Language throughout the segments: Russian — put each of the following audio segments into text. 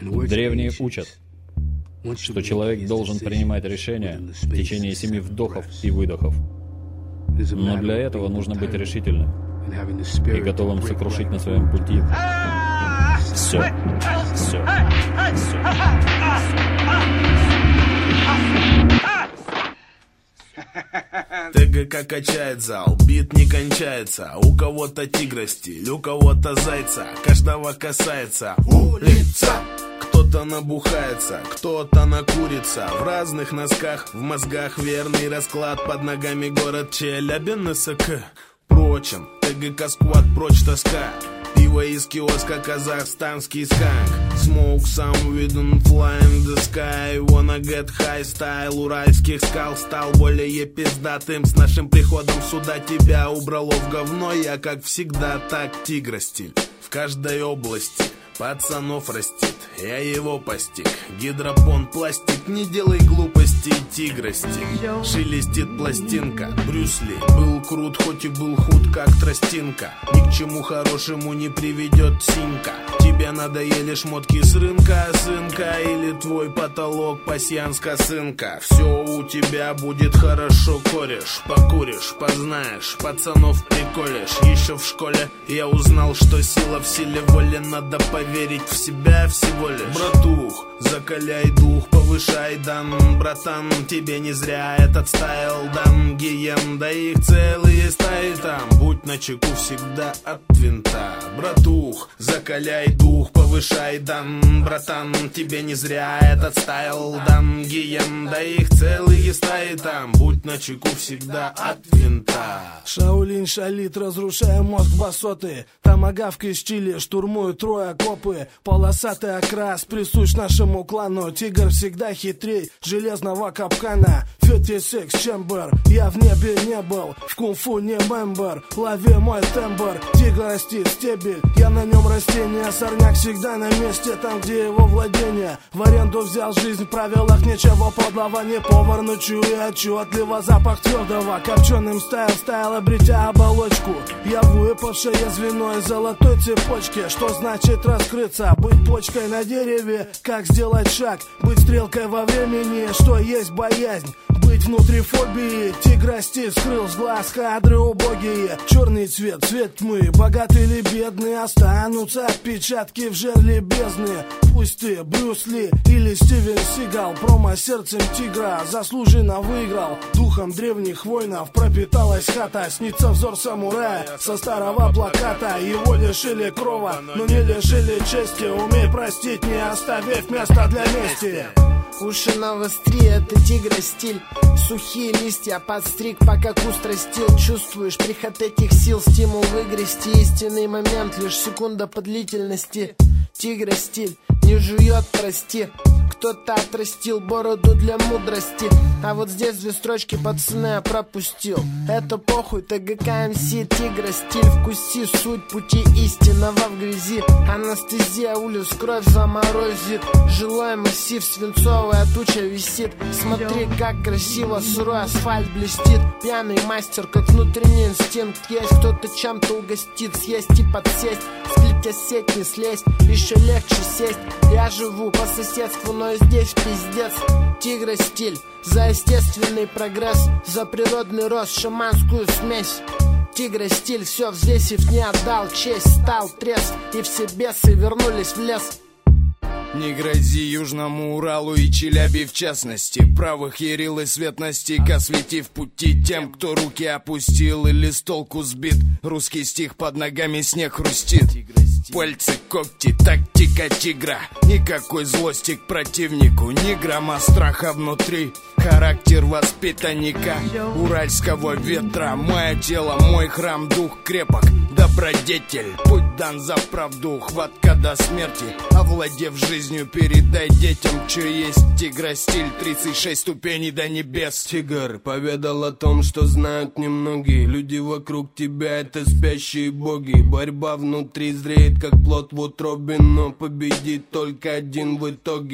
Древние учат, что человек должен принимать решения в течение 7 вдохов и выдохов. Но для этого нужно быть решительным и готовым сокрушить на своем пути все. ТГК качает зал, бит не кончается. У кого-то тигра стиль, у кого-то зайца. Каждого касается улица. Кто-то набухается, кто-то накурится. В разных носках, в мозгах верный расклад. Под ногами город Челябинск прочен. ТГК сквад прочь тоска. Пиво из киоска, казахстанский сканк. Smoke some weed and fly in the sky. Wanna get high style. Уральских скал стал более пиздатым. С нашим приходом сюда тебя убрало в говно. Я как всегда так тигра стиль. В каждой области пацанов растит, я его постиг. Гидропон, пластик, не делай глупостей, тигра стиль. Шелестит пластинка, Брюс Ли был крут, хоть и был худ, как тростинка. Ни к чему хорошему не приведет синька. Тебе надоели шмотки с рынка, сынка. Или твой потолок пасьянска, сынка. Все у тебя будет хорошо, кореш. Покуришь, познаешь, пацанов приколешь. Еще в школе я узнал, что сила в силе воли. Надо поверить в себя всего лишь. Братух, закаляй дух, повышай дан. Братан, тебе не зря этот стайл дан. Гиен, да их целые стаи там. Будь начеку всегда от винта. Братух, закаляй дух, повышай дан. Братан, тебе не зря этот стайл дан. Гиен, да их целые стаи там. Будь начеку всегда от винта. Шаолинь шалит, разрушая мозг басоты. Томагавка из Чили штурмуют трое копы. Полосатый окрас присущ нашему клану. Тигр всегда хитрей железного капкана. 56 чембер, я в небе не был. В кунг-фу не мембер, лови мой тембр. Тигр растит стебель, я на нем растение. Сорняк всегда на месте, там где его владение. В аренду взял жизнь, в правилах ничего подлого. Не повар, но чую отчетливо запах твердого. Копченым стайл, обретя оболочку. Я выпавшее звено из золотой цепочки. Что значит раскрыться? Быть почкой на дереве. Как сделать шаг? Быть стрелкой во времени. Что есть боязнь? Быть внутри фобии. Тигра стиль скрыл с глаз, кадры убогие. Черный цвет, цвет тьмы. Богатый или бедный, останутся отпечатки в жерле бездны. Пусть ты Брюс Ли или Стивен Сигал. Промо сердцем тигра заслуженно выиграл. Духом древних воинов пропиталась хата. Снится взор самурая со старого плаката. Его лишили крова, но не лишили чести. Умей простить, не оставив места для мести. Уши навостри, это тигра стиль. Сухие листья подстриг, пока куст растил. Чувствуешь приход этих сил, стимул выгрести. Истинный момент, лишь секунда подлительности. Тигра стиль, не жует, прости. Кто-то отрастил бороду для мудрости. А вот здесь 2 строчки, пацаны, я пропустил. Это похуй, ТГК МС, тигра стиль. Вкуси суть пути истинного в грязи. Анестезия улиц, кровь заморозит. Жилой массив, свинцовая туча висит. Смотри, как красиво сырой асфальт блестит. Пьяный мастер, как внутренний инстинкт. Есть кто-то чем-то угостит, съесть и подсесть. Сплетя сеть, не слезть, еще легче сесть. Я живу по соседству, но здесь пиздец. Тигра стиль, за естественный прогресс. За природный рост, шаманскую смесь. Тигра стиль, все взвесив, не отдал честь. Стал трезв, и все бесы вернулись в лес. Не грози Южному Уралу и Челяби в частности. Правых ярил и свет на стик, осветив пути тем, кто руки опустил или с толку сбит. Русский стих, под ногами снег хрустит. Пальцы, когти, тактика тигра. Никакой злости к противнику, ни грамма страха внутри. Характер воспитанника уральского ветра. Мое тело, мой храм, дух крепок, добродетель. Путь дан за правду, хватка до смерти. Овладев жизнью, передай детям, что есть. Тигра стиль, 36 ступеней до небес. Тигр поведал о том, что знают немногие. Люди вокруг тебя — это спящие боги. Борьба внутри зреет, как плод в утробе, но победит только один в итоге.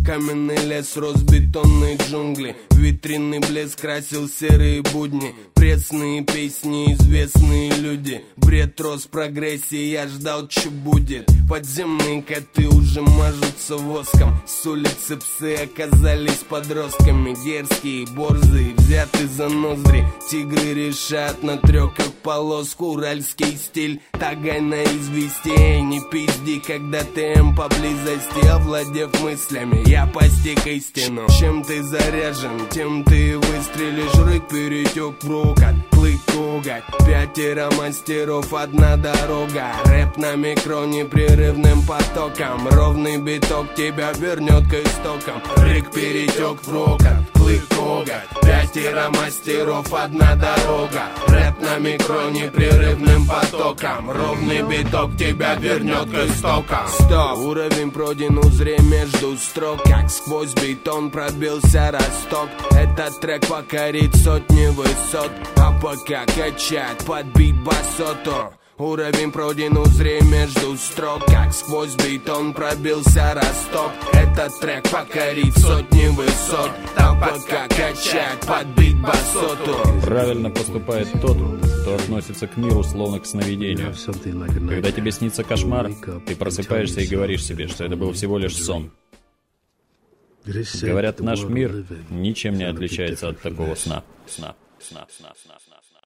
Каменный лес рос бетонные джунгли. Витринный блеск красил серые будни. Пресные песни, известные люди. Бред рос в прогрессии, я ждал, что будет. Подземные коты уже мажутся воском. С улицы псы оказались подростками. Дерзкие, борзые, взяты за ноздри. Тигры решат на трех, как полоску. Уральский стиль, тагай на извести. Эй, не пизди, когда ТМ поблизости. Овладев мыслями, я постиг истину. Чем ты заряжен, тем ты выстрелишь. Рык перетек в рукот, клык коготь. 5 мастеров, одна дорога. Рэп на микро непрерывным потоком. Ровный биток тебя вернет к истокам. Рык перетек в рукот, клык коготь. 5 мастеров, одна дорога. Рэп на микро непрерывным потоком. Ровный биток тебя вернет к истокам. Стоп, уровень пройден, узри между строк. Как сквозь бетон пробился росток. Этот трек покорит сотни высот. А пока качать под бит басоту. Уровень пройден, узри между строк. Как сквозь бетон пробился росток. Этот трек покорит сотни высот. А пока качать под бит басоту. Правильно поступает тот, кто относится к миру словно к сновидению. Когда тебе снится кошмар, ты просыпаешься и говоришь себе, что это был всего лишь сон. Говорят, наш мир ничем не отличается от такого сна.